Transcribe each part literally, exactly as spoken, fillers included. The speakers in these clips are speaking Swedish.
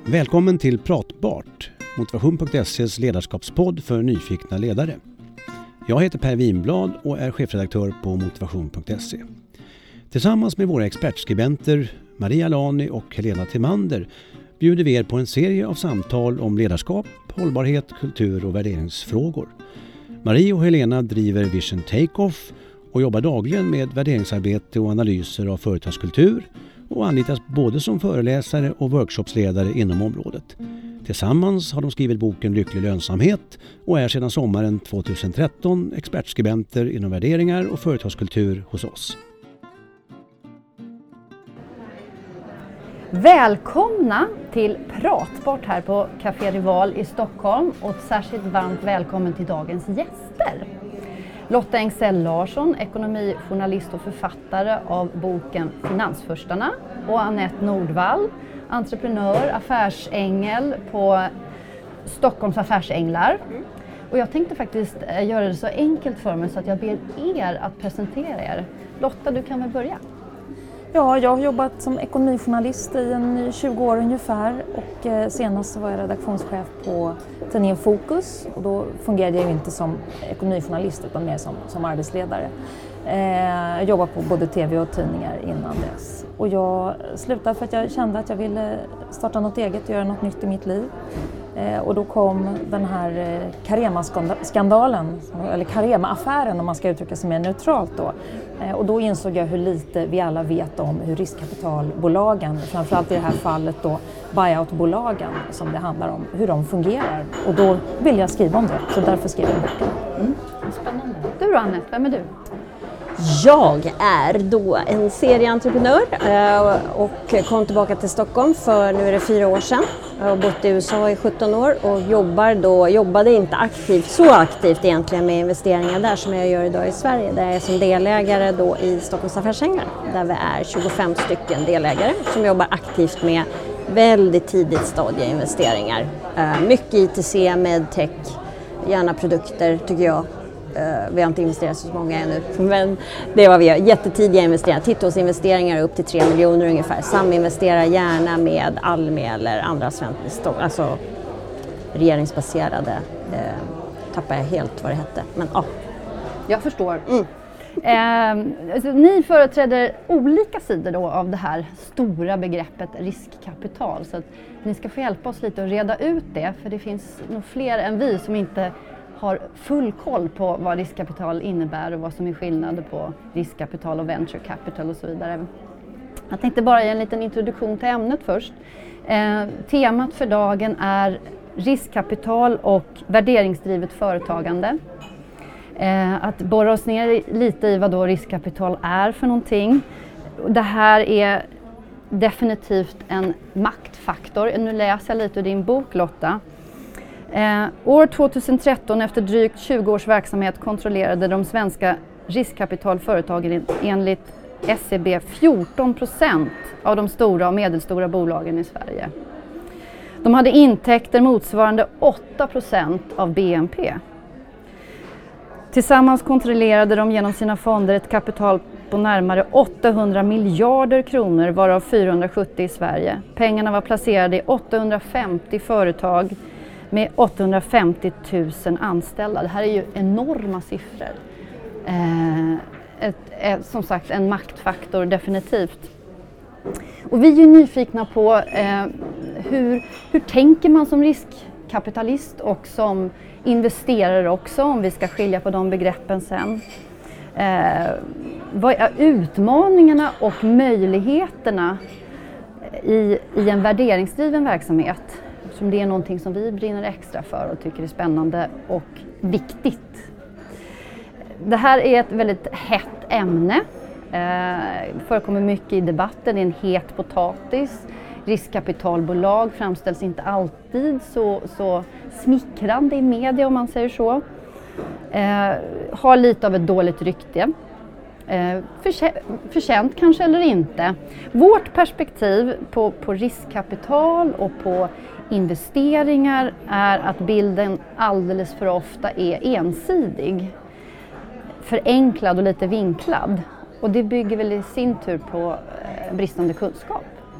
Välkommen till Pratbart, motivation punkt se's ledarskapspodd för nyfikna ledare. Jag heter Per Winblad och är chefredaktör på motivation punkt se. Tillsammans med våra expertskribenter Maria Lani och Helena Timander bjuder vi er på en serie av samtal om ledarskap, hållbarhet, kultur och värderingsfrågor. Maria och Helena driver Vision Takeoff och jobbar dagligen med värderingsarbete och analyser av företagskultur och anlitas både som föreläsare och workshopsledare inom området. Tillsammans har de skrivit boken Lycklig lönsamhet och är sedan sommaren tjugohundratretton expertskribenter inom värderingar och företagskultur hos oss. Välkomna till Pratbart här på Café Rival i Stockholm och ett särskilt varmt välkommen till dagens gäster. Lotta Engsell Larsson, ekonomijournalist och författare av boken Finansfurstarna, och Anette Nordvall, entreprenör, affärsängel på Stockholms affärsänglar. Och jag tänkte faktiskt göra det så enkelt för mig så att jag ber er att presentera er. Lotta, du kan väl börja? Ja, jag har jobbat som ekonomijournalist i en tjugo år ungefär och eh, senast så var jag redaktionschef på tidningen Fokus och då fungerade jag ju inte som ekonomijournalist utan mer som, som arbetsledare. Eh, jag jobbade på både tv och tidningar innan dess och jag slutade för att jag kände att jag ville starta något eget, göra något nytt i mitt liv. Eh, och då kom den här eh, Carema-skandalen, eller Carema-affären om man ska uttrycka sig mer neutralt då. Eh, och då insåg jag hur lite vi alla vet om hur riskkapitalbolagen, framförallt i det här fallet då buyoutbolagen som det handlar om, hur de fungerar. Och då vill jag skriva om det, så därför skrev jag boken. Mm. Spännande. Du då Anette, vem är du? Jag är då en serieentreprenör och kom tillbaka till Stockholm för nu är det fyra år sedan. Jag har bott i U S A i sjutton år och jobbar då, jobbade inte aktivt, så aktivt egentligen med investeringar där som jag gör idag i Sverige. Där jag är som delägare då i Stockholms affärsänglar där vi är tjugofem stycken delägare som jobbar aktivt med väldigt tidigt stadieinvesteringar. Mycket I T C, medtech, gärna produkter tycker jag. Vi har inte investerat så många ännu, men det var vi gör. Jättetidiga investeringar, titthålsinvesteringar upp till tre miljoner ungefär. Saminvestera gärna med Almi eller andra svenska, alltså regeringsbaserade. Eh, tappar jag helt vad det hette, men ja. Jag förstår. Mm. Eh, alltså, ni företräder olika sidor då av det här stora begreppet riskkapital, så att ni ska få hjälpa oss lite att reda ut det, för det finns nog fler än vi som inte har full koll på vad riskkapital innebär och vad som är skillnad på riskkapital och venture capital och så vidare. Jag tänkte bara ge en liten introduktion till ämnet först. Eh, temat för dagen är riskkapital och värderingsdrivet företagande. Eh, att borra oss ner lite i vad då riskkapital är för någonting. Det här är definitivt en maktfaktor. Nu läser jag lite ur din bok, Lotta. Eh, år tjugohundratretton, efter drygt tjugo års verksamhet, kontrollerade de svenska riskkapitalföretagen enligt S C B fjorton procent av de stora och medelstora bolagen i Sverige. De hade intäkter motsvarande åtta procent av B N P. Tillsammans kontrollerade de genom sina fonder ett kapital på närmare åttahundra miljarder kronor, varav fyrahundrasjuttio i Sverige. Pengarna var placerade i åttahundrafemtio företag med åttahundrafemtio tusen anställda. Det här är ju enorma siffror. Eh, ett, ett, som sagt, en maktfaktor definitivt. Och vi är ju nyfikna på eh, hur, hur tänker man som riskkapitalist och som investerare också, om vi ska skilja på de begreppen sen. Eh, vad är utmaningarna och möjligheterna i, i en värderingsdriven verksamhet? Som det är någonting som vi brinner extra för och tycker är spännande och viktigt. Det här är ett väldigt hett ämne. Eh, förekommer mycket i debatten, det är en het potatis. Riskkapitalbolag framställs inte alltid så, så smickrande i media, om man säger så. Eh, har lite av ett dåligt rykte. Eh, förtjä- förtjänt kanske eller inte. Vårt perspektiv på, på riskkapital och på investeringar är att bilden alldeles för ofta är ensidig, förenklad och lite vinklad. Och det bygger väl i sin tur på eh, bristande kunskap.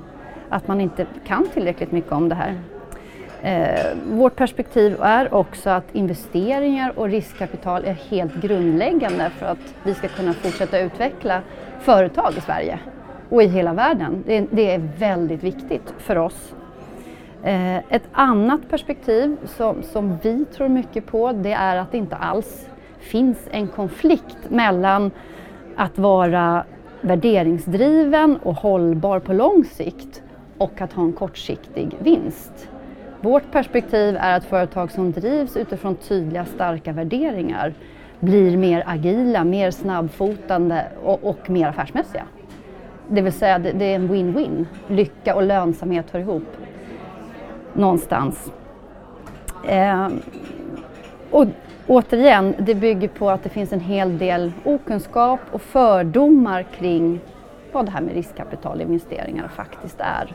att man inte kan tillräckligt mycket om det här. Eh, vårt perspektiv är också att investeringar och riskkapital är helt grundläggande för att vi ska kunna fortsätta utveckla företag i Sverige och i hela världen. Det, det är väldigt viktigt för oss. Eh, ett annat perspektiv som, som vi tror mycket på, det är att det inte alls finns en konflikt mellan att vara värderingsdriven och hållbar på lång sikt och att ha en kortsiktig vinst. Vårt perspektiv är att företag som drivs utifrån tydliga, starka värderingar blir mer agila, mer snabbfotande och, och mer affärsmässiga. Det vill säga det, det är en win-win. Lycka och lönsamhet hör ihop någonstans. Eh, och återigen, det bygger på att det finns en hel del okunskap och fördomar kring vad det här med riskkapitalinvesteringar faktiskt är.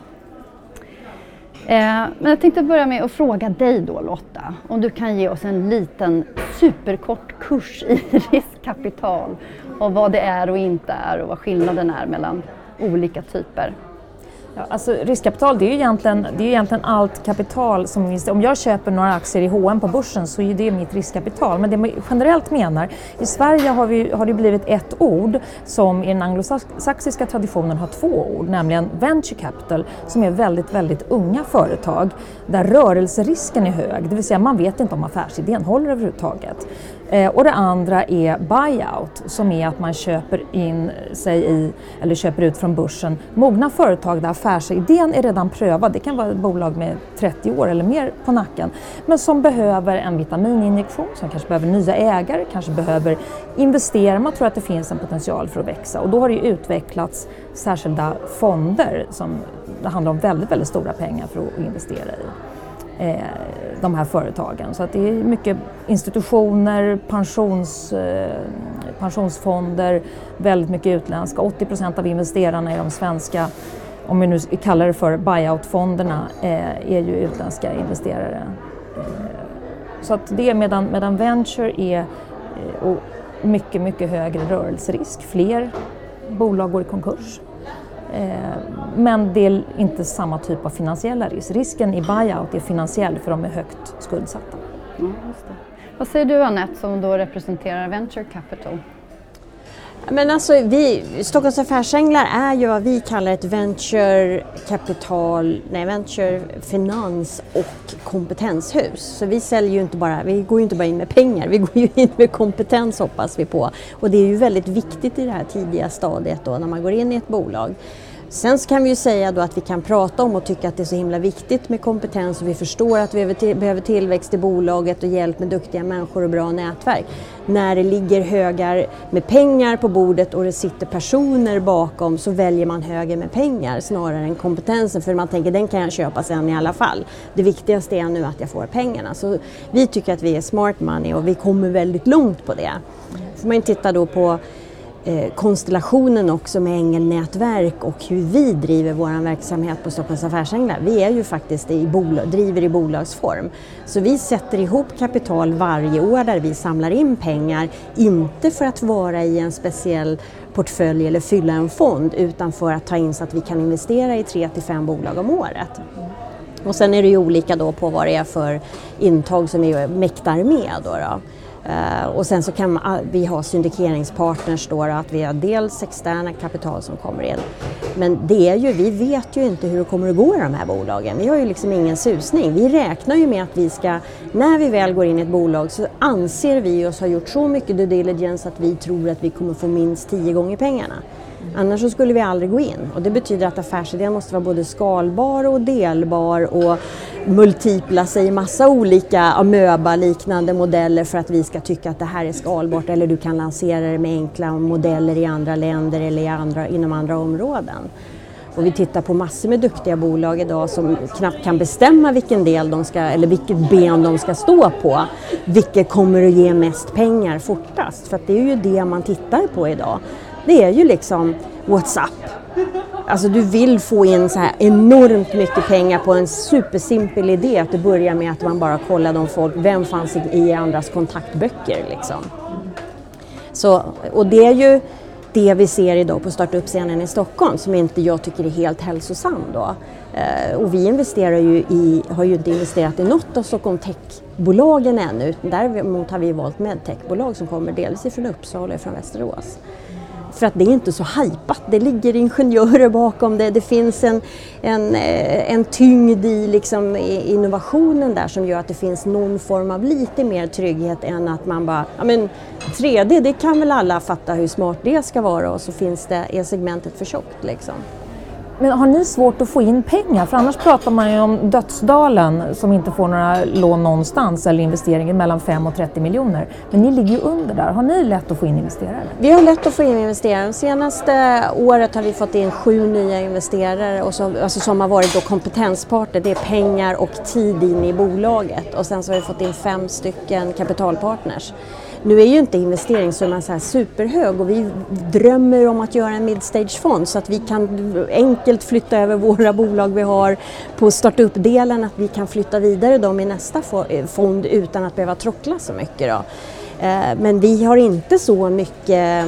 Eh, men jag tänkte börja med att fråga dig då, Lotta, om du kan ge oss en liten superkort kurs i riskkapital och vad det är och inte är och vad skillnaden är mellan olika typer. Ja, alltså riskkapital, det är ju egentligen, det är egentligen allt kapital som finns. Om jag köper några aktier i H och M på börsen så är det mitt riskkapital. Men det man generellt menar, i Sverige har, vi, har det blivit ett ord som i den anglosaxiska traditionen har två ord, nämligen venture capital, som är väldigt, väldigt unga företag där rörelserisken är hög, det vill säga man vet inte om affärsidén håller överhuvudtaget. Eh, och det andra är buyout, som är att man köper in sig i, eller köper ut från börsen, mogna företag där affärsidén är redan prövad. Det kan vara ett bolag med trettio år eller mer på nacken, men som behöver en vitamininjektion, som kanske behöver nya ägare, kanske behöver investera. Man tror att det finns en potential för att växa, och då har det utvecklats särskilda fonder som det handlar om väldigt, väldigt stora pengar för att investera i de här företagen. Så att det är mycket institutioner, pensions, pensionsfonder, väldigt mycket utländska. åttio procent av investerarna i de svenska, om vi nu kallar det för buyout-fonderna, är ju utländska investerare. Så att det medan, medan venture är och mycket, mycket högre rörelserisk. Fler bolag går i konkurs. Men det är inte samma typ av finansiella risk. Risken i buyout är finansiell, för de är högt skuldsatta. Ja, just det. Vad säger du, Annette, som då representerar Venture Capital? Men alltså, vi, Stockholms Affärsänglar är ju vad vi kallar ett venture kapital, nej venture finans och kompetenshus. Så vi säljer ju inte bara, vi går ju inte bara in med pengar, vi går ju in med kompetens, hoppas vi på. Och det är ju väldigt viktigt i det här tidiga stadiet då, när man går in i ett bolag. Sen så kan vi ju säga då att vi kan prata om och tycka att det är så himla viktigt med kompetens, och vi förstår att vi behöver tillväxt i bolaget och hjälp med duktiga människor och bra nätverk. När det ligger högar med pengar på bordet och det sitter personer bakom, så väljer man höger med pengar snarare än kompetensen, för man tänker den kan jag köpa sen i alla fall. Det viktigaste är nu att jag får pengarna. Så vi tycker att vi är smart money, och vi kommer väldigt långt på det. Får man titta då på Eh, konstellationen också med ängelnätverk och hur vi driver vår verksamhet på Stockholms Affärsänglar. Vi är ju faktiskt i bolag, driver i bolagsform. Så vi sätter ihop kapital varje år där vi samlar in pengar, inte för att vara i en speciell portfölj eller fylla en fond, utan för att ta in så att vi kan investera i tre till fem bolag om året. Och sen är det ju olika då på vad det är för intag som vi mäktar med då då. Uh, och sen så kan man, vi ha syndikeringspartners då, att vi har dels externa kapital som kommer in. Men det är ju, vi vet ju inte hur det kommer att gå i de här bolagen. Vi har ju liksom ingen susning. Vi räknar ju med att vi ska, när vi väl går in i ett bolag, så anser vi oss ha gjort så mycket due diligence att vi tror att vi kommer få minst tio gånger pengarna. Annars så skulle vi aldrig gå in, och det betyder att affärsidén måste vara både skalbar och delbar och multipla sig i massa olika amöba-liknande modeller för att vi ska tycka att det här är skalbart, eller du kan lansera det med enkla modeller i andra länder eller i andra, inom andra områden. Och vi tittar på massor med duktiga bolag idag som knappt kan bestämma vilken del de ska, eller vilket ben de ska stå på, vilket kommer att ge mest pengar fortast, för att det är ju det man tittar på idag. Det är ju liksom WhatsApp. Alltså du vill få in så här enormt mycket pengar på en supersimpel idé, att det börjar med att man bara kollar de folk, vem fanns i andras kontaktböcker liksom. Så, och det är ju det vi ser idag på startup-scenen i Stockholm som inte jag tycker är helt hälsosam då. Eh, och vi investerar ju i, har ju inte investerat i något av Stockholm Tech-bolagen ännu, utan däremot har vi valt medtech-bolag som kommer dels ifrån Uppsala och från Västerås. För att det är inte så hypat, det ligger ingenjörer bakom det, det finns en, en, en tyngd i liksom innovationen där som gör att det finns någon form av lite mer trygghet än att man bara, ja men tre D, det kan väl alla fatta hur smart det ska vara och så finns det, är segmentet för tjockt liksom. Men har ni svårt att få in pengar? För annars pratar man ju om Dödsdalen som inte får några lån någonstans eller investeringar mellan fem och trettio miljoner. Men ni ligger ju under där. Har ni lätt att få in investerare? Vi har lätt att få in investerare. Senaste året har vi fått in sju nya investerare och så, alltså som har varit då kompetenspartner. Det är pengar och tid in i bolaget. Och sen så har vi fått in fem stycken kapitalpartners. Nu är ju inte investeringssumman så här superhög och vi drömmer om att göra en midstage-fond så att vi kan enkelt flytta över våra bolag vi har på startup-delen, att vi kan flytta vidare dem i nästa fond utan att behöva trockla så mycket då. Men vi har inte så mycket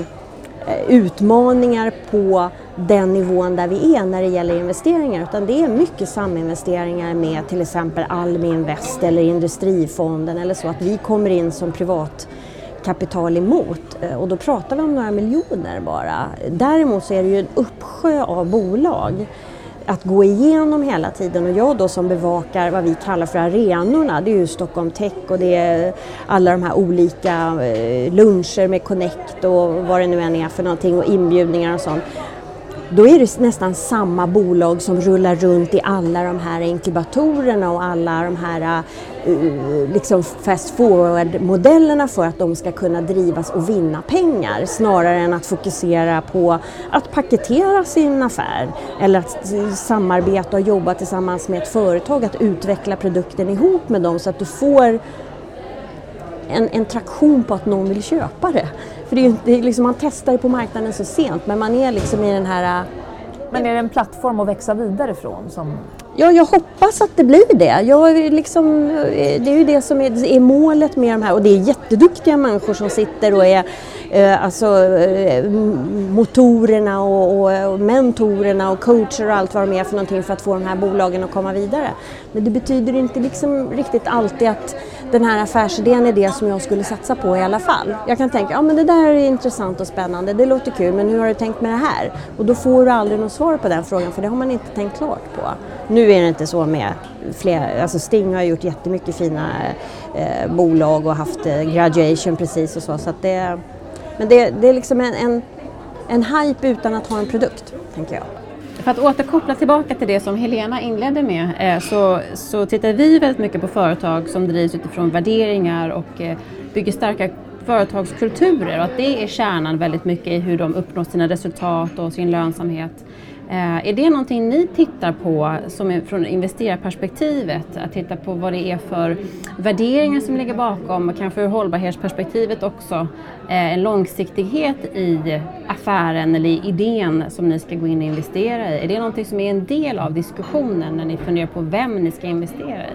utmaningar på den nivån där vi är när det gäller investeringar, utan det är mycket saminvesteringar med till exempel Almi Invest eller Industrifonden eller så, att vi kommer in som privat kapital emot och då pratar vi om några miljoner bara. Däremot så är det ju en uppsjö av bolag att gå igenom hela tiden och jag då som bevakar vad vi kallar för arenorna, det är ju Stockholm Tech och det är alla de här olika luncher med Connect och vad det nu än är för någonting och inbjudningar och sånt. Då är det nästan samma bolag som rullar runt i alla de här inkubatorerna och alla de här uh, liksom fast forward-modellerna för att de ska kunna drivas och vinna pengar snarare än att fokusera på att paketera sin affär eller att samarbeta och jobba tillsammans med ett företag, att utveckla produkten ihop med dem så att du får En, en traktion på att någon vill köpa det. För det är ju, det är liksom, man testar på marknaden så sent, men man är liksom i den här... Men är det en plattform att växa vidare från? Som... Ja, jag hoppas att det blir det. Jag liksom, det är ju det som är, är målet med de här. Och det är jätteduktiga människor som sitter och är eh, alltså, eh, motorerna och, och, och mentorerna och coacher och allt vad de är för någonting för att få de här bolagen att komma vidare. Men det betyder inte liksom riktigt alltid att den här affärsidén är det som jag skulle satsa på i alla fall. Jag kan tänka, ja men det där är intressant och spännande, det låter kul, men hur har du tänkt med det här? Och då får du aldrig något svar på den frågan, för det har man inte tänkt klart på. Nu är det inte så med fler, alltså Sting har gjort jättemycket fina eh, bolag och haft eh, graduation precis och så. så att det, men det, det är liksom en, en, en hype utan att ha en produkt, tänker jag. För att återkoppla tillbaka till det som Helena inledde med eh, så, så tittar vi väldigt mycket på företag som drivs utifrån värderingar och eh, bygger starka företagskulturer och att det är kärnan väldigt mycket i hur de uppnår sina resultat och sin lönsamhet. Eh, är det någonting ni tittar på som är från investerarperspektivet? Att titta på vad det är för värderingar som ligger bakom och kanske ur hållbarhetsperspektivet också eh, en långsiktighet i affären eller i idén som ni ska gå in och investera i. Är det någonting som är en del av diskussionen när ni funderar på vem ni ska investera i?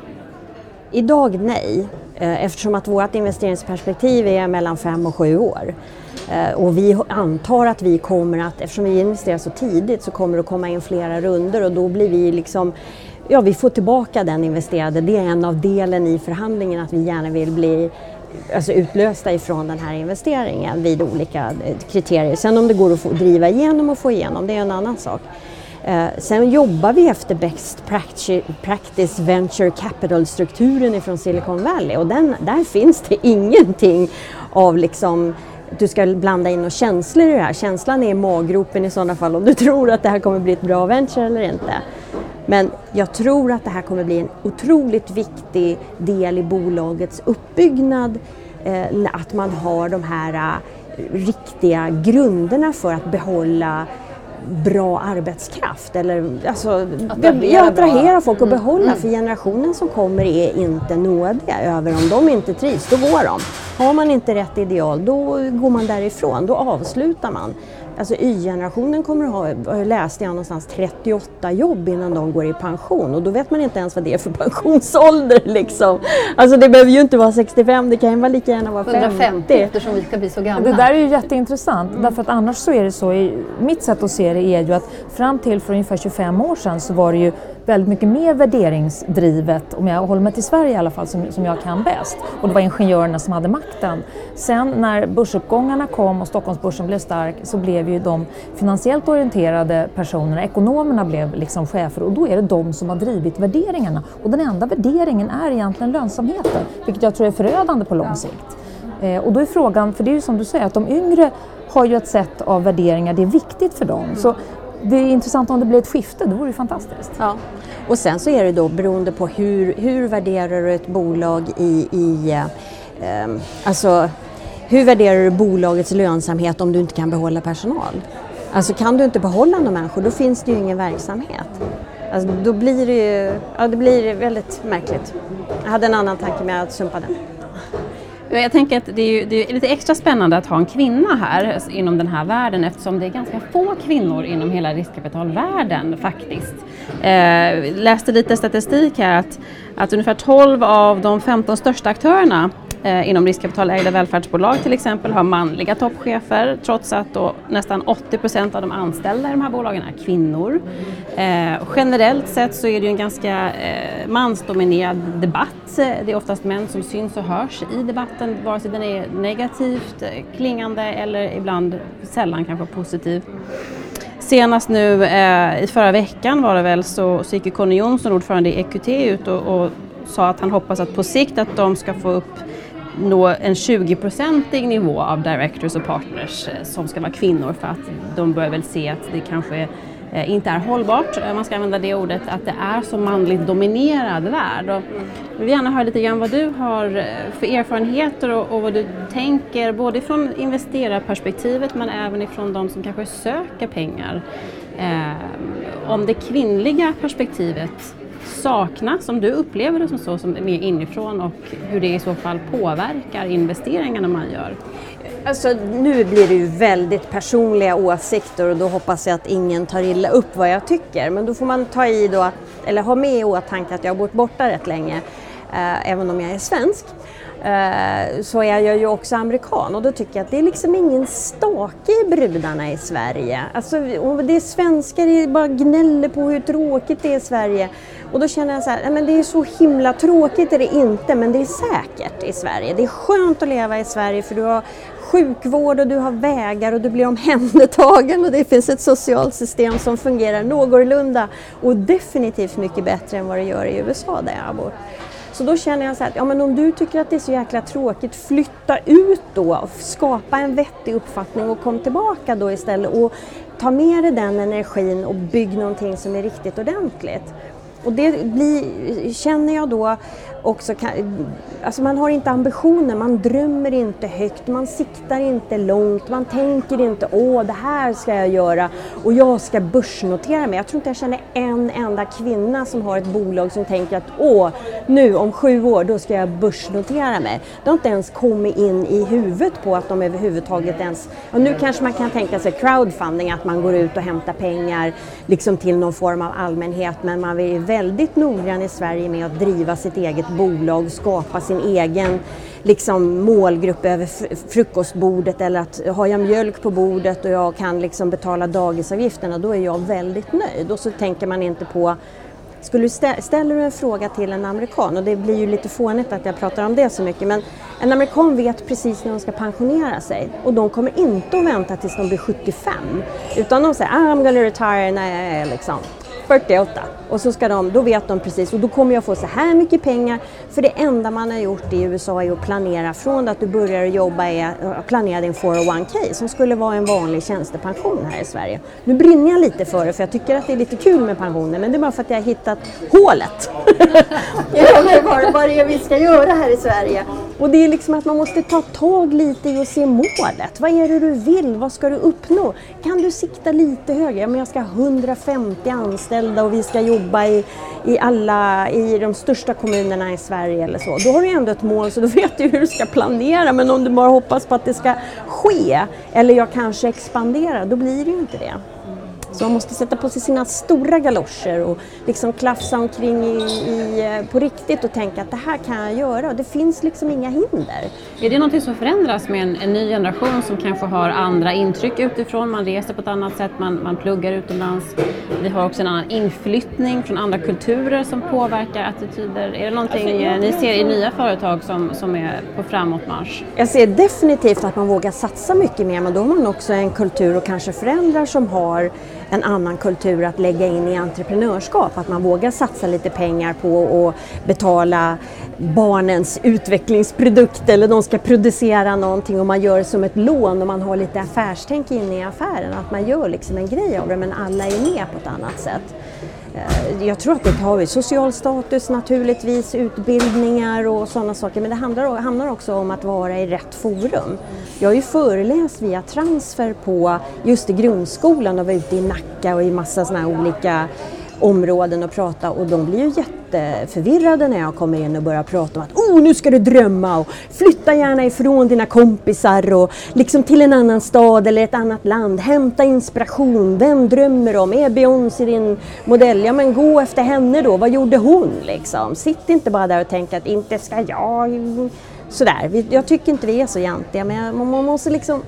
Idag nej, eftersom att vårt investeringsperspektiv är mellan fem och sju år. Och vi antar att vi kommer att, eftersom vi investerar så tidigt så kommer det att komma in flera runder och då blir vi liksom, ja vi får tillbaka den investerade. Det är en av delen i förhandlingen att vi gärna vill bli alltså utlösta ifrån den här investeringen vid olika kriterier. Sen om det går att få, driva igenom och få igenom, det är en annan sak. Eh, sen jobbar vi efter best practice venture capital-strukturen ifrån Silicon Valley och den, där finns det ingenting av liksom, du ska blanda in och känslor i det här. Känslan är maggropen i sådana fall om du tror att det här kommer bli ett bra venture eller inte. Men jag tror att det här kommer bli en otroligt viktig del i bolagets uppbyggnad, eh, att man har de här eh, riktiga grunderna för att behålla bra arbetskraft eller alltså, attrahera, attrahera folk och behålla mm. för generationen som kommer är inte nådiga över om de inte trivs, då går de. Har man inte rätt ideal, då går man därifrån, då avslutar man. Alltså Y-generationen kommer att ha, läste jag någonstans, trettioåtta jobb innan de går i pension. Och då vet man inte ens vad det är för pensionsålder liksom. Alltså det behöver ju inte vara sextiofem, det kan ju vara lika gärna vara femtio. hundrafemtio eftersom vi ska bli så gamla. Det där är ju jätteintressant, mm. därför att annars så är det så, i, mitt sätt att se det är ju att fram till för ungefär tjugofem år sedan så var det ju väldigt mycket mer värderingsdrivet, om jag håller mig till Sverige i alla fall, som, som jag kan bäst. Och det var ingenjörerna som hade makten. Sen när börsuppgångarna kom och Stockholmsbörsen blev stark så blev ju de finansiellt orienterade personerna, ekonomerna blev liksom chefer, och då är det de som har drivit värderingarna. Och den enda värderingen är egentligen lönsamheten, vilket jag tror är förödande på lång sikt. Eh, och då är frågan, för det är ju som du säger, att de yngre har ju ett sätt av värderingar, det är viktigt för dem. Så det är intressant om det blir ett skifte, det vore ju fantastiskt. Ja. Och sen så är det då beroende på hur, hur värderar du ett bolag i, i eh, alltså hur värderar du bolagets lönsamhet om du inte kan behålla personal? Alltså kan du inte behålla några människor, då finns det ju ingen verksamhet. Alltså då blir det ju, ja det blir väldigt märkligt. Jag hade en annan tanke med att sumpa den. Jag tänker att det är, ju, det är lite extra spännande att ha en kvinna här inom den här världen, eftersom det är ganska få kvinnor inom hela riskkapitalvärlden faktiskt. Eh, läste lite statistik här att, att ungefär tolv av de femton största aktörerna eh, inom riskkapitalägda välfärdsbolag till exempel har manliga toppchefer, trots att då nästan åttio procent av de anställda i de här bolagen är kvinnor. Eh, generellt sett så är det ju en ganska eh, mansdominerad debatt. Det är oftast män som syns och hörs i debatten, vare sig den är negativt klingande eller ibland sällan kanske positiv. Senast nu eh, i förra veckan var det väl så, så gick Conny Jonsson, ordförande i E Q T, ut och, och sa att han hoppas att på sikt att de ska få upp nå en tjugo-procentig nivå av directors och partners eh, som ska vara kvinnor, för att de börjar väl se att det kanske eh, inte är hållbart, man ska använda det ordet, att det är så manligt dominerad värld. Och jag vill gärna höra lite grann vad du har för erfarenheter och, och vad du tänker, både från investerarperspektivet men även ifrån de som kanske söker pengar. Eh, om det kvinnliga perspektivet saknas, om du upplever det som så, som mer inifrån, och hur det i så fall påverkar investeringarna man gör. Alltså nu blir det ju väldigt personliga åsikter och då hoppas jag att ingen tar illa upp vad jag tycker. Men då får man ta i då, eller ha med i åtanke att jag har bott borta rätt länge, eh, även om jag är svensk. Eh, så är jag ju också amerikan, och då tycker jag att det är liksom ingen stake i brudarna i Sverige. Alltså det är svenskar, det bara gnäller på hur tråkigt det är i Sverige. Och då känner jag så här, men det är så himla tråkigt är det inte, men det är säkert i Sverige. Det är skönt att leva i Sverige för du har sjukvård och du har vägar och du blir omhändertagen och det finns ett socialt system som fungerar någorlunda och definitivt mycket bättre än vad det gör i U S A där jag bor. Så då känner jag så här, ja men om du tycker att det är så jäkla tråkigt, flytta ut då och skapa en vettig uppfattning och kom tillbaka då istället och ta med dig den energin och bygg någonting som är riktigt ordentligt. Och det blir, känner jag då också, alltså man har inte ambitioner, man drömmer inte högt, man siktar inte långt, man tänker inte åh det här ska jag göra och jag ska börsnotera mig. Jag tror inte jag känner en enda kvinna som har ett bolag som tänker att åh nu om sju år då ska jag börsnotera mig. Det har inte ens kommit in i huvudet på att de överhuvudtaget ens, och nu kanske man kan tänka sig crowdfunding, att man går ut och hämtar pengar liksom till någon form av allmänhet, men man är väldigt noggrann i Sverige med att driva sitt eget bolag, skapa sin egen liksom, målgrupp över frukostbordet, eller att har jag mjölk på bordet och jag kan liksom, betala dagisavgifterna, då är jag väldigt nöjd. Och så tänker man inte på, skulle du stä- ställer du en fråga till en amerikan, och det blir ju lite fånigt att jag pratar om det så mycket, men en amerikan vet precis när de ska pensionera sig och de kommer inte att vänta tills de blir sjuttiofem, utan de säger I'm gonna retire när jag är liksom fyrtioåtta, och så ska de, då vet de precis, och då kommer jag få så här mycket pengar, för det enda man har gjort i U S A är att planera från att du börjar jobba är att planera din four oh one k som skulle vara en vanlig tjänstepension här i Sverige. Nu brinner jag lite för det för jag tycker att det är lite kul med pensioner, men det är bara för att jag har hittat hålet. Jag undrar bara vad det är vi ska göra här i Sverige. Och det är liksom att man måste ta tag lite i och se målet. Vad är det du vill? Vad ska du uppnå? Kan du sikta lite högre? Ja, men jag ska ha hundrafemtio anställda och vi ska jobba i, i alla, i de största kommunerna i Sverige eller så. Då har du ändå ett mål, så då vet du hur du ska planera. Men om du bara hoppas på att det ska ske, eller jag kanske expanderar, då blir det ju inte det. Så man måste sätta på sig sina stora galoscher och liksom klafsa omkring i, i, på riktigt och tänka att det här kan jag göra. Och det finns liksom inga hinder. Är det något som förändras med en, en ny generation som kanske har andra intryck utifrån? Man reser på ett annat sätt, man, man pluggar utomlands. Vi har också en annan inflyttning från andra kulturer som påverkar attityder. Är det någonting ni ser i nya företag som, som är på framåtmarsch? Jag ser definitivt att man vågar satsa mycket mer, men då har man också en kultur och kanske föräldrar som har en annan kultur att lägga in i entreprenörskap. Att man vågar satsa lite pengar på att betala barnens utvecklingsprodukt, eller de ska producera någonting och man gör det som ett lån och man har lite affärstänk inne i affären. Att man gör liksom en grej av det, men alla är med på ett annat sätt. Jag tror att det har vi social status naturligtvis, utbildningar och sådana saker, men det handlar, handlar också om att vara i rätt forum. Jag har ju föreläst via transfer på just i grundskolan och var ute i Nacka och i massa sådana här olika områden och prata, och de blir ju jätteförvirrade när jag kommer in och börjar prata om att oh, nu ska du drömma och flytta gärna ifrån dina kompisar och liksom till en annan stad eller ett annat land, hämta inspiration, vem drömmer om, är Beyoncé din modell? Ja, men gå efter henne då, vad gjorde hon liksom? Sitt inte bara där och tänk att inte ska jag sådär, jag tycker inte vi är så jantiga, men man måste liksom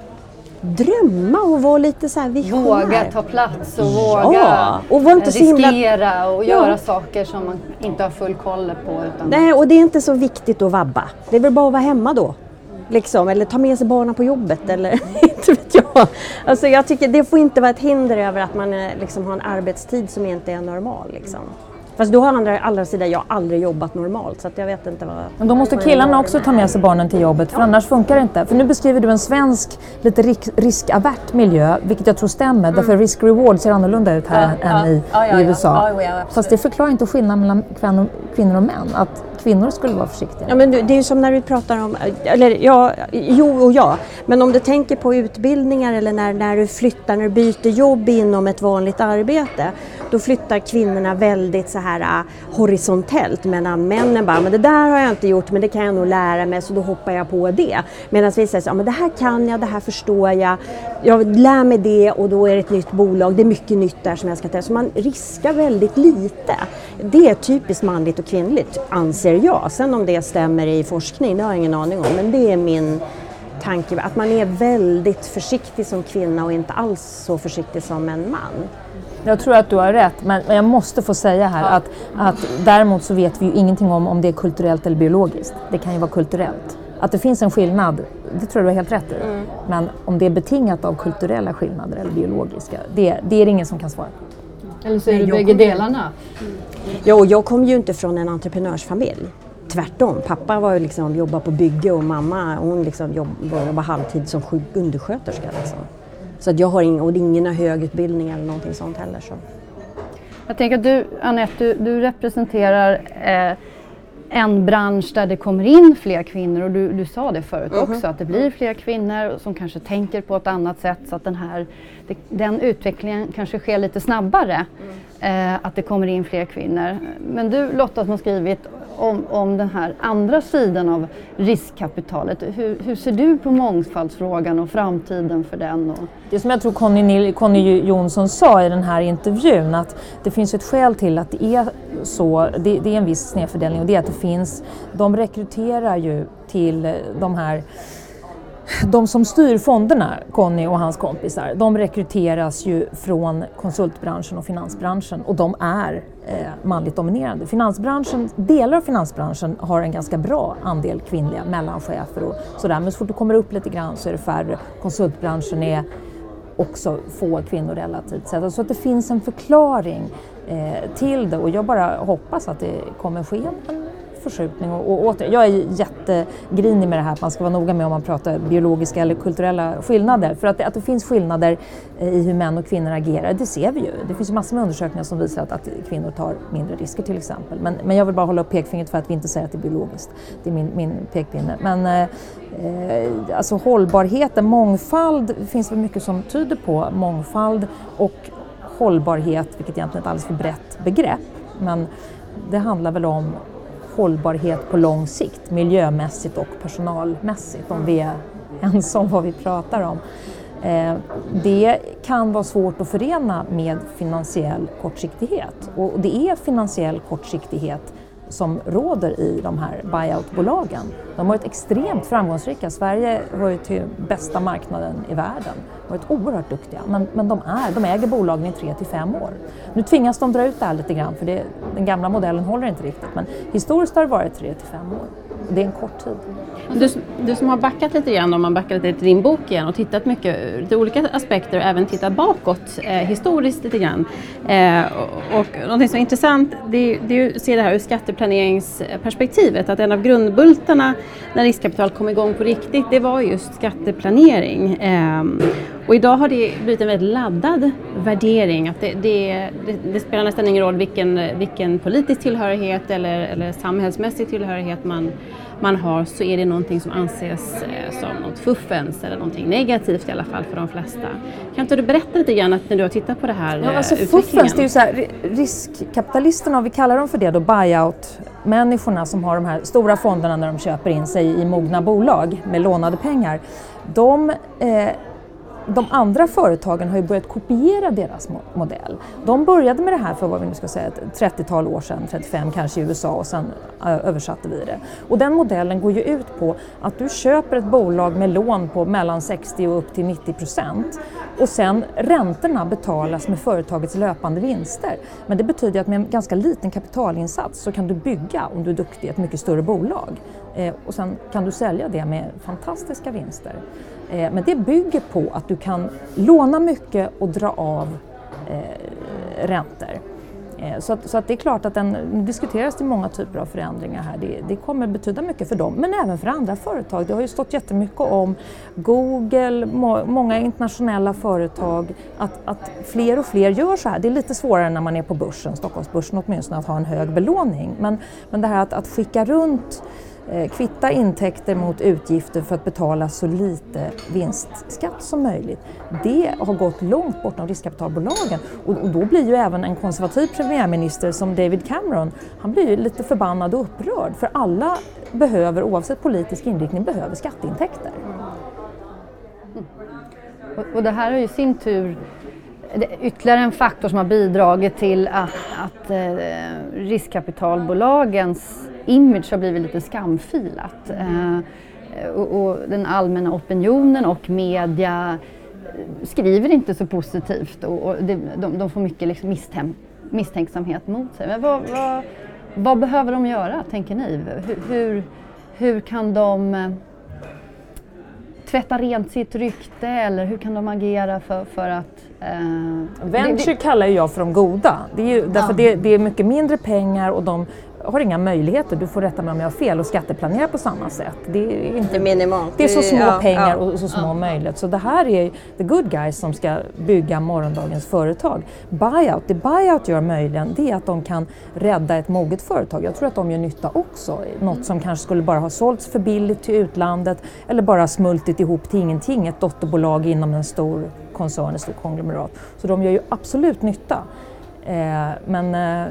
drömma och vara lite så här visionär. Våga ta plats och våga ja, och var inte riskera himla... och ja. göra saker som man inte har full koll på. Utan... Nej, och det är inte så viktigt att vabba. Det är väl bara att vara hemma då. Liksom, eller ta med sig barnen på jobbet, eller inte vet jag. Alltså jag tycker det får inte vara ett hinder över att man liksom har en arbetstid som inte är normal. Liksom. Fast då har andra, andra sidan jag aldrig jobbat normalt, så att jag vet inte vad... Men då måste killarna också ta med sig barnen till jobbet, för annars funkar det inte. För nu beskriver du en svensk, lite risk, riskavert miljö, vilket jag tror stämmer. Mm. Därför risk-reward ser annorlunda ut här ja, än ja. i, ja, ja, i U S A. Ja, ja, ja, fast det förklarar inte skillnaden mellan kvinnor, kvinnor och män. Att kvinnor skulle vara försiktiga. Ja, men det är ju som när vi pratar om... Eller ja, jo och ja. Men om du tänker på utbildningar eller när, när du flyttar, när du byter jobb inom ett vanligt arbete, då flyttar kvinnorna väldigt så här uh, horisontellt, medan männen bara, men det där har jag inte gjort, men det kan jag nog lära mig, så då hoppar jag på det. Medan vi säger så, ja, men det här kan jag, det här förstår jag, jag lär mig det och då är det ett nytt bolag, det är mycket nytt där som jag ska ta. Så man riskar väldigt lite. Det är typiskt manligt och kvinnligt, anser jag. Sen om det stämmer i forskning, det har jag ingen aning om, men det är min tanke, att man är väldigt försiktig som kvinna och inte alls så försiktig som en man. Jag tror att du har rätt, men jag måste få säga här ja. att, att däremot så vet vi ju ingenting om om det är kulturellt eller biologiskt. Det kan ju vara kulturellt. Att det finns en skillnad, det tror jag du har helt rätt i. Mm. Men om det är betingat av kulturella skillnader eller biologiska, det, det är det ingen som kan svara på. Eller så är det jag bägge delarna. Mm. Jo, jag kom ju inte från en entreprenörsfamilj. Tvärtom, pappa var ju liksom, jobbade på bygge och mamma hon liksom jobbade, jobbade halvtid som undersköterska. Liksom. Så att jag har ingen, och ingen har hög utbildning eller någonting sånt heller. Så. Jag tänker att du, Anette, du, du representerar eh, en bransch där det kommer in fler kvinnor, och du, du sa det förut mm-hmm. också, att det blir fler kvinnor som kanske tänker på ett annat sätt, så att den här det, den utvecklingen kanske sker lite snabbare, mm. eh, att det kommer in fler kvinnor. Men du, Lotta, som har skrivit om, om den här andra sidan av riskkapitalet, hur, hur ser du på mångfaldsfrågan och framtiden för den? Och... Det som jag tror Conny, Conny Jonsson sa i den här intervjun, att det finns ett skäl till att det är så, det, det är en viss snedfördelning, och det är att det finns, de rekryterar ju till de här, de som styr fonderna, Conny och hans kompisar, de rekryteras ju från konsultbranschen och finansbranschen, och de är eh, manligt dominerande. Finansbranschen, delar av finansbranschen har en ganska bra andel kvinnliga mellanchefer och sådär, men så fort du kommer upp lite grann så är det färre. Konsultbranschen är också få kvinnor relativt sett. Så att det finns en förklaring eh, till det, och jag bara hoppas att det kommer ske en förskjutning. Och, och åter, jag är jättegrinig med det här att man ska vara noga med om man pratar biologiska eller kulturella skillnader. För att det, att det finns skillnader i hur män och kvinnor agerar, det ser vi ju. Det finns ju massor med undersökningar som visar att, att kvinnor tar mindre risker till exempel. Men, men jag vill bara hålla upp pekfingret för att vi inte säger att det är biologiskt. Det är min, min pekpinne. Men eh, alltså hållbarheten, mångfald, det finns väl mycket som tyder på mångfald och hållbarhet, vilket egentligen är ett alldeles för brett begrepp. Men det handlar väl om hållbarhet på lång sikt, miljömässigt och personalmässigt, om vi är ens om vad vi pratar om. Eh, det kan vara svårt att förena med finansiell kortsiktighet. Och det är finansiell kortsiktighet som råder i de här buyout-bolagen. De har varit extremt framgångsrika. Sverige hör ju till bästa marknaden i världen. De har varit oerhört duktiga. Men, men de, är, de äger bolagen i tre till fem år. Nu tvingas de dra ut det här lite grann för det, den gamla modellen håller inte riktigt. Men historiskt har det varit tre till fem år. Och det är en kort tid. Du, du som har backat lite grann, om man backar lite till din bok igen och tittat mycket ur olika aspekter och även tittat bakåt eh, historiskt lite grann. Eh, och, och något som är intressant, det, det är att se det här ur skatteplaneringsperspektivet. Att en av grundbultarna när riskkapital kom igång på riktigt, det var just skatteplanering. Eh, och idag har det blivit en väldigt laddad värdering. Att det, det, det, det spelar nästan ingen roll vilken, vilken politisk tillhörighet eller, eller samhällsmässig tillhörighet man man har, så är det någonting som anses eh, som något fuffens eller någonting negativt i alla fall för de flesta. Kan inte du berätta lite grann att när du har tittat på det här ja, alltså utvecklingen? Fuffens, det är ju så här, riskkapitalisterna, vi kallar dem för det då, buyout-människorna som har de här stora fonderna när de köper in sig i mogna bolag med lånade pengar. De... Eh, De andra företagen har ju börjat kopiera deras modell. De började med det här för vad vi nu ska säga ett trettiotal år sedan, trettiofem kanske i U S A, och sen översatte vi det. Och den modellen går ju ut på att du köper ett bolag med lån på mellan sextio och upp till nittio procent och sen räntorna betalas med företagets löpande vinster. Men det betyder att med en ganska liten kapitalinsats så kan du bygga, om du är duktig, ett mycket större bolag. Eh, och sen kan du sälja det med fantastiska vinster. Eh, men det bygger på att du kan låna mycket och dra av eh, räntor. Eh, så att, så att det är klart att den diskuteras till många typer av förändringar här. Det, det kommer betyda mycket för dem, men även för andra företag. Det har ju stått jättemycket om Google, må, många internationella företag, att, att fler och fler gör så här. Det är lite svårare när man är på börsen, Stockholmsbörsen åtminstone, att ha en hög belåning. Men, men det här att, att skicka runt, kvitta intäkter mot utgifter för att betala så lite vinstskatt som möjligt. Det har gått långt bortom riskkapitalbolagen. Och, och då blir ju även en konservativ premiärminister som David Cameron, han blir ju lite förbannad och upprörd. För alla behöver, oavsett politisk inriktning, behöver skatteintäkter. Mm. Och, och det här är ju i sin tur ytterligare en faktor som har bidragit till att, att eh, riskkapitalbolagens image har blivit lite skamfilat. Eh, och, och den allmänna opinionen och media skriver inte så positivt och, och det, de, de får mycket liksom misstänk, misstänksamhet mot sig. Men vad, vad, vad behöver de göra, tänker ni? Hur, hur, hur kan de tvätta rent sitt rykte, eller hur kan de agera för, för att... Eh, Venture det, kallar jag för de goda. Det är ju, därför ja. det, det är mycket mindre pengar och de har inga möjligheter. Du får rätta mig om jag har fel, och skatteplanera på samma sätt. Det är, inte, det är minimalt. Det är så små ja, pengar ja, och så små ja. möjligheter. Så det här är the good guys som ska bygga morgondagens företag. Buyout, det buyout gör möjligen, det är att de kan rädda ett moget företag. Jag tror att de gör nytta också. Något som kanske skulle bara ha sålts för billigt till utlandet eller bara smultit ihop till ingenting. Ett dotterbolag inom en stor koncern, ett stort konglomerat. Så de gör ju absolut nytta. Eh, men... Eh,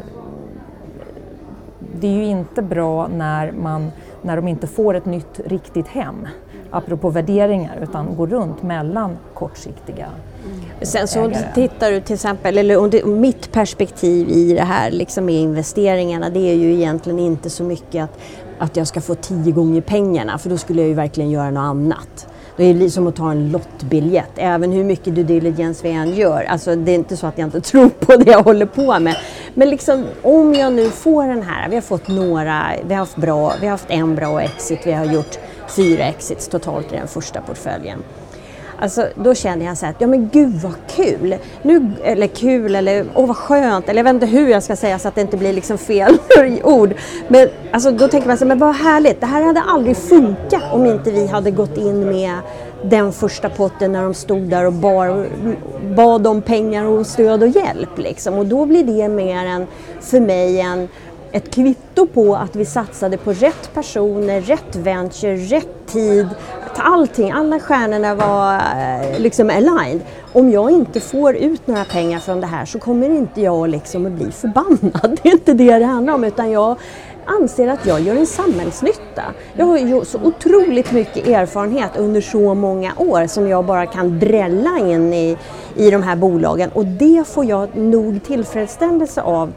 Det är ju inte bra när, man, när de inte får ett nytt riktigt hem, apropå värderingar, utan går runt mellan kortsiktiga mm. Sen så ägare. Tittar du till exempel, eller om det, mitt perspektiv i det här liksom med investeringarna, det är ju egentligen inte så mycket att, att jag ska få tio gånger pengarna, för då skulle jag ju verkligen göra något annat. Det är liksom att ta en lottbiljett, även hur mycket due diligence vi än gör. Alltså det är inte så att jag inte tror på det jag håller på med. Men liksom, om jag nu får den här, vi har fått några, vi har haft bra, vi har haft en bra exit, vi har gjort fyra exits totalt i den första portföljen. Alltså, då känner jag så här att, ja men gud vad kul. Nu, eller kul, eller åh vad skönt. Eller jag vet inte hur jag ska säga så att det inte blir liksom fel ord. Men alltså, då tänker man så här, men vad härligt. Det här hade aldrig funkat om inte vi hade gått in med den första potten när de stod där och bar, bad om pengar och stöd och hjälp. Liksom. Och då blir det mer än, för mig en, ett kvitto på att vi satsade på rätt personer, rätt venture, rätt tid. Allting, alla stjärnorna var liksom aligned. Om jag inte får ut några pengar från det här så kommer inte jag liksom att bli förbannad. Det är inte det det handlar om, utan jag anser att jag gör en samhällsnytta. Jag har ju så otroligt mycket erfarenhet under så många år som jag bara kan drälla in i, i de här bolagen. Och det får jag nog tillfredsställelse av.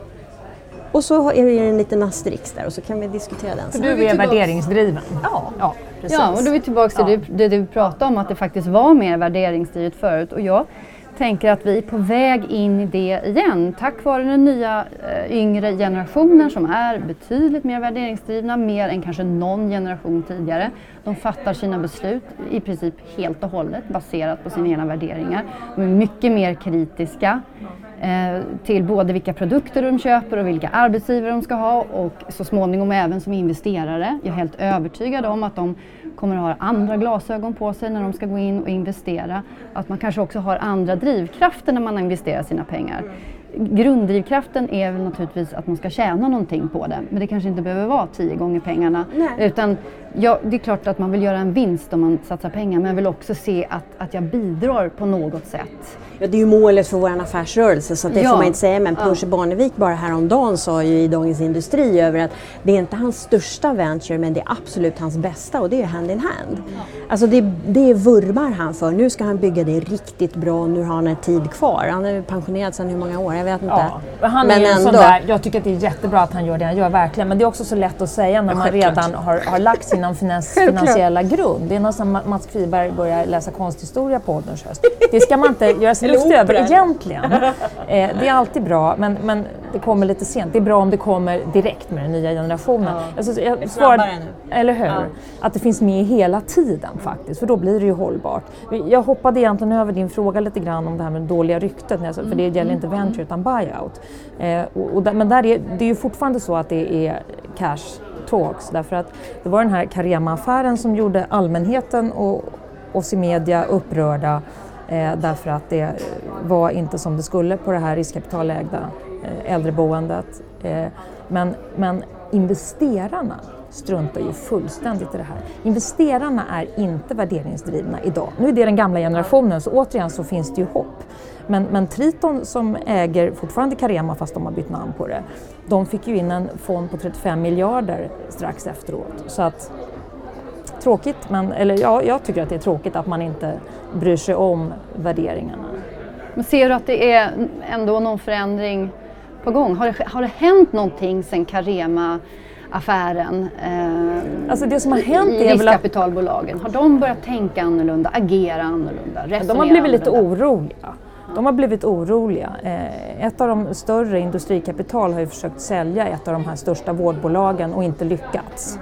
Och så är det en liten asterisk där och så kan vi diskutera den. För du är värderingsdriven. Ja, ja precis. Ja, och då är vi tillbaka till ja. det, det du pratade om, att det faktiskt var mer värderingsdrivet förut. Och jag tänker att vi är på väg in i det igen. Tack vare den nya äh, yngre generationen som är betydligt mer värderingsdrivna, mer än kanske någon generation tidigare. De fattar sina beslut i princip helt och hållet baserat på sina egna värderingar. De är mycket mer kritiska eh, till både vilka produkter de köper och vilka arbetsgivare de ska ha, och så småningom även som investerare. Jag är helt övertygad om att de kommer att ha andra glasögon på sig när de ska gå in och investera. Att man kanske också har andra drivkrafter när man investerar sina pengar. Grunddrivkraften är väl naturligtvis att man ska tjäna någonting på det. Men det kanske inte behöver vara tio gånger pengarna. Nej. Utan ja, det är klart att man vill göra en vinst om man satsar pengar. Men jag vill också se att, att jag bidrar på något sätt. Ja, det är ju målet för vår affärsrörelse, så det ja. får man inte säga. Men Percy ja. Barnevik bara häromdagen sa ju i Dagens Industri över att det är inte hans största venture, men det är absolut hans bästa, och det är hand in hand. Ja. Alltså det, det vurmar han för. Nu ska han bygga det riktigt bra, nu har han en tid kvar. Han är pensionerad sedan hur många år, jag vet inte. Ja, han men är en sån där, jag tycker att det är jättebra att han gör det han gör, verkligen. Men det är också så lätt att säga när man redan har, har lagt sin finans, finansiella grund. Det är något som Mats Kviberg börjar läsa konsthistoria på ålderns höst. Det ska man inte göra sig lust över egentligen. Eh, det är alltid bra, men, men det kommer lite sent. Det är bra om det kommer direkt med den nya generationen. Ja. Alltså, jag svarade, eller hur? Ja. Att det finns med hela tiden faktiskt, för då blir det ju hållbart. Jag hoppade egentligen över din fråga lite grann om det här med dåliga ryktet, för det gäller inte venture utan buyout. Eh, och, och där, men där är, det är ju fortfarande så att det är cash talks, därför att det var den här Carema-affären som gjorde allmänheten och oss i media upprörda, eh, därför att det var inte som det skulle på det här riskkapitalägda eh, äldreboendet. Eh, men, men investerarna struntar ju fullständigt i det här. Investerarna är inte värderingsdrivna idag. Nu är det den gamla generationen, så återigen så finns det ju hopp. Men, men Triton, som äger fortfarande Carema fast de har bytt namn på det, de fick ju in en fond på trettiofem miljarder strax efteråt. Så att tråkigt, men, eller ja, jag tycker att det är tråkigt att man inte bryr sig om värderingarna. Men ser du att det är ändå någon förändring på gång? Har det, har det hänt någonting sedan Carema affären eh, alltså det som har hänt i är riskkapitalbolagen? Har de börjat tänka annorlunda, agera annorlunda, resonera De har blivit lite annorlunda? oroliga. De har blivit oroliga. Eh, ett av de större industrikapital har ju försökt sälja ett av de här största vårdbolagen och inte lyckats.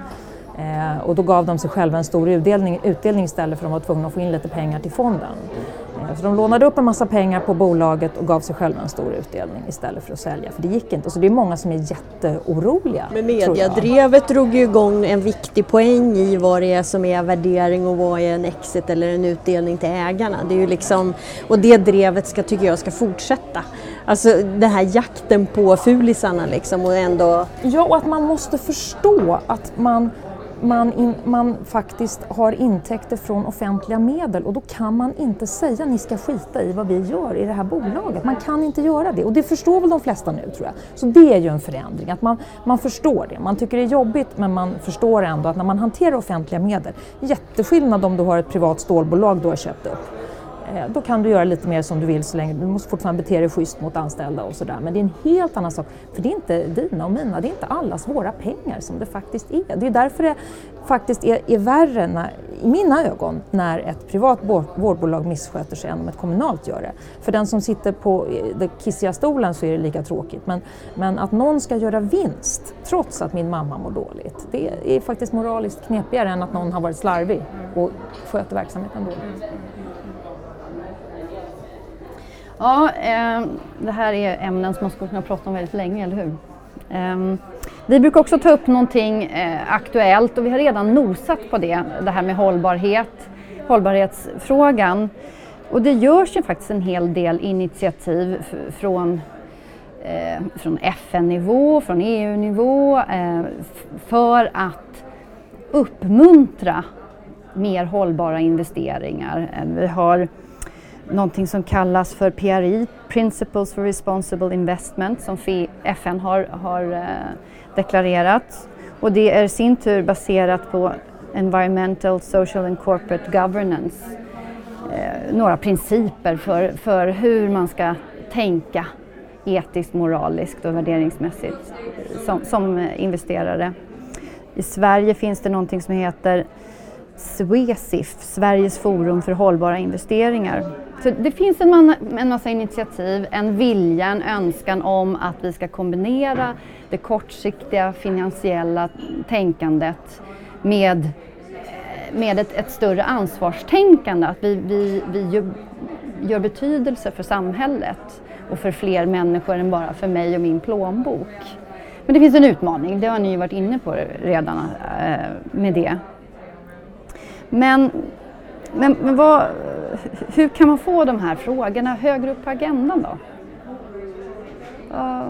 Eh, och då gav de sig själva en stor utdelning, utdelning istället, för de var tvungna att få in lite pengar till fonden. Eh, så de lånade upp en massa pengar på bolaget och gav sig själva en stor utdelning istället för att sälja. För det gick inte. Så det är många som är jätteoroliga. Men mediadrevet drog ju igång en viktig poäng i vad det är som är värdering och vad är en exit eller en utdelning till ägarna. Det är ju liksom, och det drevet ska, tycker jag ska fortsätta. Alltså den här jakten på fulisarna liksom, och ändå... Ja, och att man måste förstå att man... Man, in, man faktiskt har intäkter från offentliga medel, och då kan man inte säga ni ska skita i vad vi gör i det här bolaget. Man kan inte göra det, och det förstår väl de flesta nu, tror jag. Så det är ju en förändring, att man, man förstår det. Man tycker det är jobbigt, men man förstår ändå att när man hanterar offentliga medel, jätteskillnad om du har ett privat stålbolag du har köpt upp. Då kan du göra lite mer som du vill så länge. Du måste fortfarande bete dig schysst mot anställda och sådär. Men det är en helt annan sak. För det är inte dina och mina, det är inte allas våra pengar som det faktiskt är. Det är därför det faktiskt är, är värre när, i mina ögon, när ett privat vårdbolag missköter sig än om ett kommunalt gör det. För den som sitter på den kissiga stolen så är det lika tråkigt. Men, men att någon ska göra vinst trots att min mamma mår dåligt, det är faktiskt moraliskt knepigare än att någon har varit slarvig och sköter verksamheten dåligt. Ja, eh, det här är ämnen som man skulle kunna prata om väldigt länge, eller hur? Eh, vi brukar också ta upp någonting eh, aktuellt och vi har redan nosat på det, det här med hållbarhet, hållbarhetsfrågan. Och det görs ju faktiskt en hel del initiativ f- från, eh, från F N-nivå, från E U-nivå eh, f- för att uppmuntra mer hållbara investeringar. Vi har någonting som kallas för P R I, Principles for Responsible Investment, som F N har, har eh, deklarerat. Och det är i sin tur baserat på Environmental, Social and Corporate Governance. Eh, några principer för, för hur man ska tänka etiskt, moraliskt och värderingsmässigt som, som investerare. I Sverige finns det någonting som heter SWESIF, Sveriges forum för hållbara investeringar. Så det finns en, man, en massa initiativ, en vilja, en önskan om att vi ska kombinera det kortsiktiga finansiella tänkandet med, med ett, ett större ansvarstänkande. Att vi, vi, vi gör, gör betydelse för samhället och för fler människor än bara för mig och min plånbok. Men det finns en utmaning, det har ni ju varit inne på redan äh, med det. Men, men, men vad, hur kan man få de här frågorna högre upp på agendan då? Uh,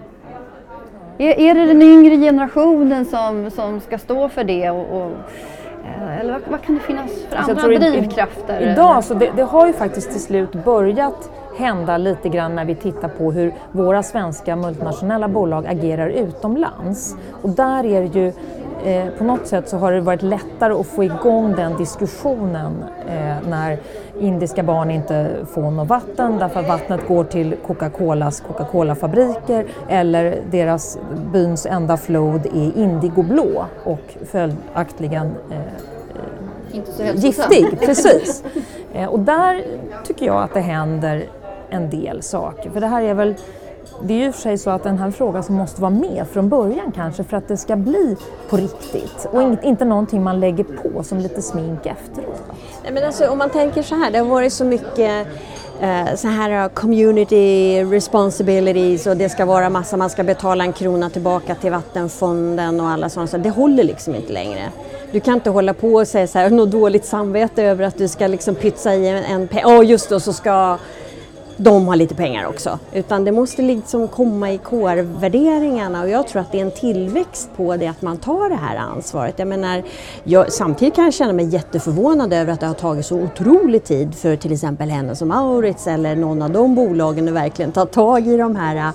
är, är det den yngre generationen som, som ska stå för det? Och, och, eller vad, vad kan det finnas för alltså andra drivkrafter? I, idag så det, det har ju faktiskt till slut börjat hända lite grann när vi tittar på hur våra svenska multinationella bolag agerar utomlands. Och där är det ju Eh, på något sätt så har det varit lättare att få igång den diskussionen eh, när indiska barn inte får något vatten därför att vattnet går till Coca-Colas Coca-Cola-fabriker eller deras byns enda flod är indigoblå och följaktligen eh, inte så giftig. Precis. Eh, och där tycker jag att det händer en del saker. För det här är väl Det är ju för sig så att den här frågan som måste vara med från början kanske för att det ska bli på riktigt och in, inte någonting man lägger på som lite smink efteråt. Nej, men alltså, om man tänker så här, det har varit så mycket eh, så här community responsibilities och det ska vara massa, man ska betala en krona tillbaka till vattenfonden och alla sådana saker. Det håller liksom inte längre. Du kan inte hålla på och säga så här, något dåligt samvete över att du ska liksom pytsa i en, en pe- oh, just då så ska de har lite pengar också, utan det måste liksom komma i core-värderingarna och jag tror att det är en tillväxt på det att man tar det här ansvaret. Jag menar, jag, samtidigt kan jag känna mig jätteförvånad över att det har tagit så otrolig tid för till exempel Hennes och Mauritz eller någon av de bolagen att verkligen ta tag i de här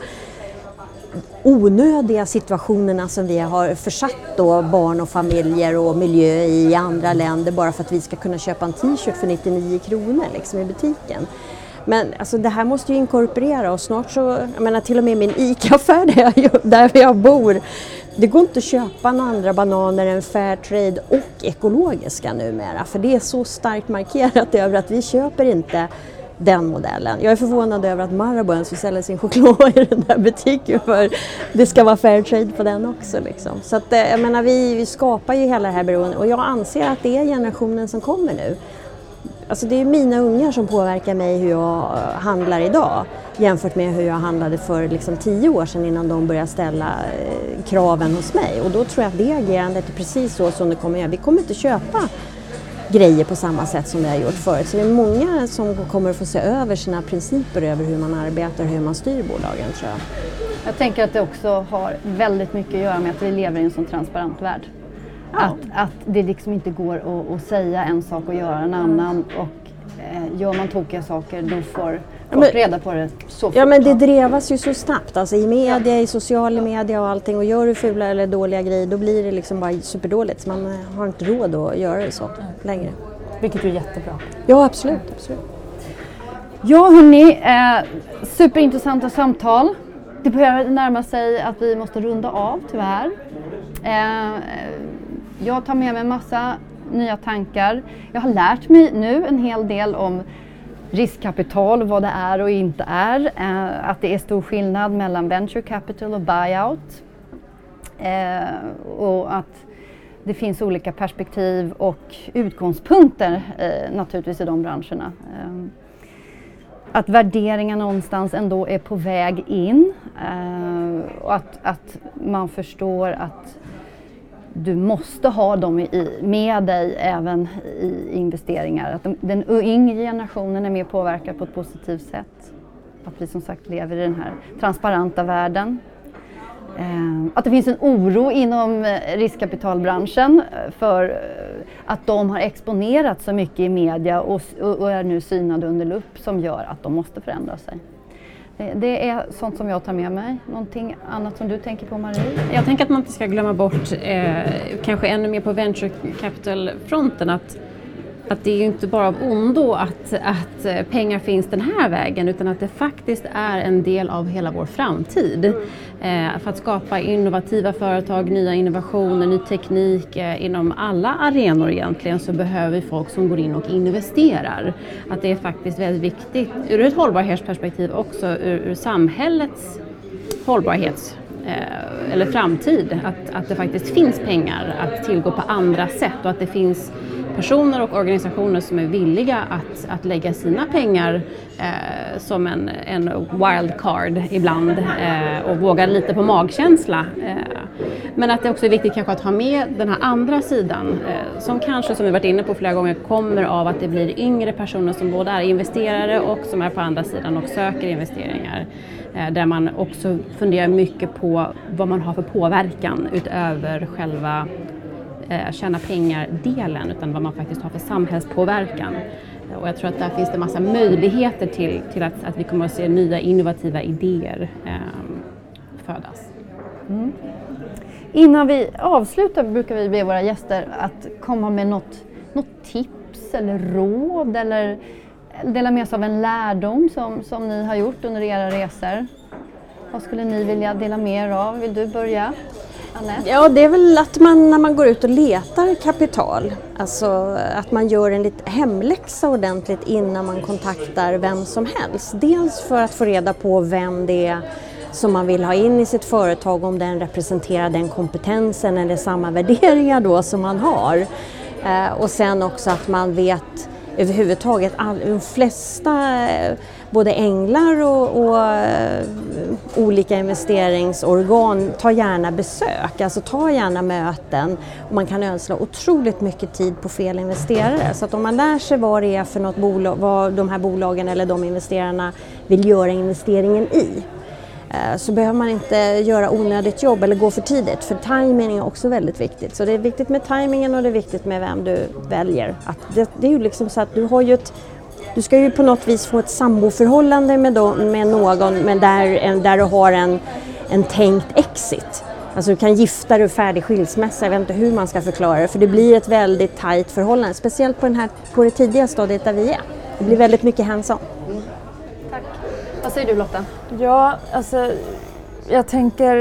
onödiga situationerna som vi har försatt då barn och familjer och miljö i andra länder bara för att vi ska kunna köpa en t-shirt för nittionio kronor liksom i butiken. Men alltså, det här måste ju inkorporera och snart så, jag menar till och med min ICA-affär där jag, där jag bor, det går inte att köpa några andra bananer än Fairtrade och ekologiska numera. För det är så starkt markerat över att vi köper inte den modellen. Jag är förvånad över att Marabou ens säljer sin choklad i den där butiken för det ska vara Fairtrade på den också. Liksom. Så att, jag menar, vi, vi skapar ju hela det här beroendet och jag anser att det är generationen som kommer nu. Alltså det är mina ungar som påverkar mig hur jag handlar idag jämfört med hur jag handlade för liksom tio år sedan innan de började ställa eh, kraven hos mig. Och då tror jag att det agerandet är precis så som det kommer att göra. Vi kommer inte köpa grejer på samma sätt som vi har gjort förut. Så det är många som kommer att få se över sina principer över hur man arbetar och hur man styr bolagen, tror jag. Jag tänker att det också har väldigt mycket att göra med att vi lever i en sån transparent värld. Ja. Att, att det liksom inte går att, att säga en sak och göra en annan och eh, gör man tokiga saker då får folk reda på det så fort. Ja, men det drevas ju så snabbt, alltså i media, i sociala media och allting, och gör du fula eller dåliga grejer då blir det liksom bara superdåligt, så man har inte råd att göra det så längre. Vilket är jättebra. Ja, absolut, absolut. Ja hörni, eh, superintressanta samtal. Det börjar närma sig att vi måste runda av tyvärr. Eh, jag tar med mig en massa nya tankar. Jag har lärt mig nu en hel del om riskkapital, vad det är och inte är. Eh, att det är stor skillnad mellan venture capital och buyout. Eh, och att det finns olika perspektiv och utgångspunkter eh, naturligtvis i de branscherna. Eh, att värderingar någonstans ändå är på väg in. Eh, och att, att man förstår att du måste ha dem i, med dig även i investeringar. Att de, den yngre generationen är mer påverkad på ett positivt sätt. Att vi som sagt lever i den här transparenta världen. Eh, att det finns en oro inom riskkapitalbranschen för att de har exponerat så mycket i media och, och är nu synade under lupp som gör att de måste förändra sig. Det, det är sånt som jag tar med mig. Någonting annat som du tänker på, Marie? Jag tänker att man inte ska glömma bort, eh, kanske ännu mer på venture capital-fronten, att Att det är ju inte bara av ondo att, att pengar finns den här vägen, utan att det faktiskt är en del av hela vår framtid. Eh, för att skapa innovativa företag, nya innovationer, ny teknik eh, inom alla arenor egentligen, så behöver vi folk som går in och investerar. Att det är faktiskt väldigt viktigt ur ett hållbarhetsperspektiv, också ur, ur samhällets hållbarhets eh, eller framtid. Att, att det faktiskt finns pengar att tillgå på andra sätt, och att det finns personer och organisationer som är villiga att, att lägga sina pengar eh, som en, en wildcard ibland eh, och våga lite på magkänsla. Eh, men att det också är viktigt kanske att ha med den här andra sidan eh, som kanske, som vi varit inne på flera gånger, kommer av att det blir yngre personer som både är investerare och som är på andra sidan och söker investeringar. Eh, där man också funderar mycket på vad man har för påverkan utöver själva tjäna pengar-delen, utan vad man faktiskt har för samhällspåverkan. Och jag tror att där finns det massa möjligheter till, till att, att vi kommer att se nya innovativa idéer eh, födas. Mm. Innan vi avslutar brukar vi be våra gäster att komma med något, något tips eller råd eller dela med sig av en lärdom som, som ni har gjort under era resor. Vad skulle ni vilja dela med er av? Vill du börja? Anette? Ja, det är väl att man när man går ut och letar kapital, alltså att man gör en lite hemläxa ordentligt innan man kontaktar vem som helst. Dels för att få reda på vem det är som man vill ha in i sitt företag, om den representerar den kompetensen eller samma värderingar då som man har. Eh, och sen också att man vet överhuvudtaget, all, de flesta både änglar och, och uh, olika investeringsorgan tar gärna besök, alltså tar gärna möten, och man kan ödsla otroligt mycket tid på fel investerare. Så att om man lär sig vad det är för något bolag, vad de här bolagen eller de investerarna vill göra investeringen i, uh, så behöver man inte göra onödigt jobb eller gå för tidigt, för timing är också väldigt viktigt. Så det är viktigt med timingen och det är viktigt med vem du väljer. Att det, det är ju liksom så att du har ju ett Du ska ju på något vis få ett samboförhållande med, då, med någon, men där, där du har en, en tänkt exit. Alltså du kan gifta dig och färdig skilsmässa, jag vet inte hur man ska förklara det, för det blir ett väldigt tajt förhållande, speciellt på, den här, på det tidiga stadiet där vi är. Det blir väldigt mycket hands-on. Mm. Tack. Vad säger du, Lotta? Ja, alltså jag tänker,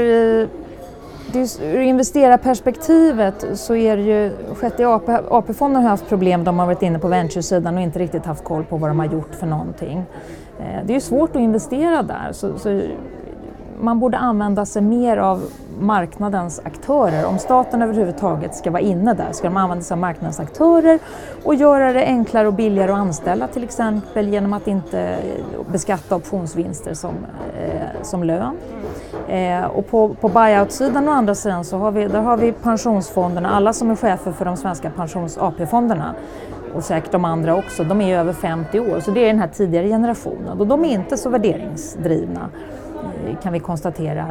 ur investerarperspektivet så är det ju, sjätte A P-fonden har haft problem, de har varit inne på venture-sidan och inte riktigt haft koll på vad de har gjort för någonting. Det är ju svårt att investera där, så, så man borde använda sig mer av marknadens aktörer. Om staten överhuvudtaget ska vara inne där ska de använda sig av marknadens aktörer och göra det enklare och billigare att anställa, till exempel genom att inte beskatta optionsvinster som, eh, som lön. Eh, och på, på buyout-sidan och andra sidan så har vi, där har vi pensionsfonderna, alla som är chefer för de svenska pensions-A P-fonderna och säkert de andra också, de är över femtio år, så det är den här tidigare generationen och de är inte så värderingsdrivna, kan vi konstatera.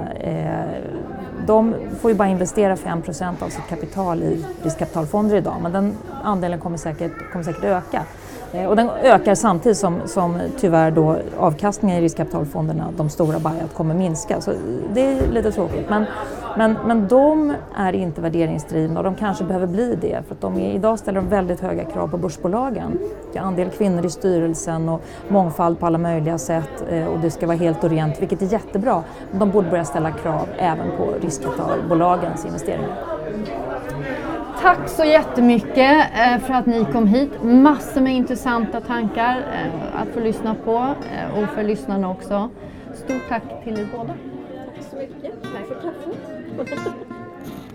De får ju bara investera fem procent av sitt kapital i riskkapitalfonder idag, men den andelen kommer säkert, kommer säkert öka. Och den ökar samtidigt som, som tyvärr då avkastningen i riskkapitalfonderna, de stora buyout, kommer minska. Så det är lite tråkigt. Men, men, men de är inte värderingsdrivna och de kanske behöver bli det. För att de är, idag ställer de väldigt höga krav på börsbolagen. Det är andel kvinnor i styrelsen och mångfald på alla möjliga sätt. Och det ska vara helt och rent, vilket är jättebra. Men de borde börja ställa krav även på riskkapitalbolagens investeringar. Tack så jättemycket för att ni kom hit. Massor med intressanta tankar att få lyssna på och för lyssnarna också. Stort tack till er båda. Tack så mycket. Tack för kaffet.